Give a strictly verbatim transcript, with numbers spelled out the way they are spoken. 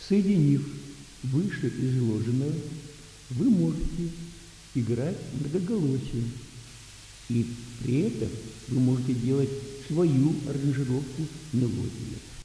Соединив выше изложенное, вы можете играть многоголосием, и при этом вы можете делать свою аранжировку мелодии.